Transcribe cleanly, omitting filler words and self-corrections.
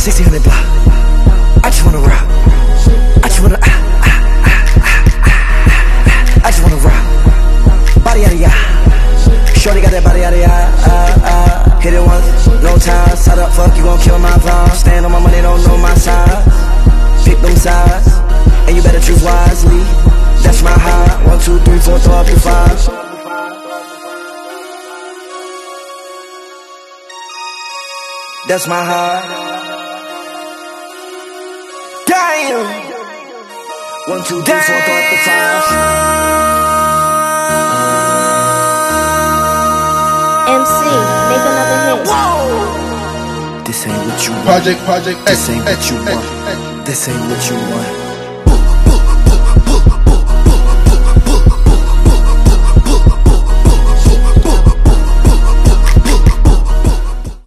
1600 block. I just wanna rock. I just wanna I just wanna rock. Body yada yada. Shorty got that body yada yada. Hit it once, no time. Side up, fuck, you gon' kill my vibe. Stand on my money, don't know my size. Pick them sides, and you better choose wisely. That's my high. 1, 2, 3, 4, throw up your 5. That's my high. Damn. 1, 2, 3, 4, throw up the 5. MC, make another hit. Whoa. This ain't what you want. Project, this ain't what you want. This ain't what you want.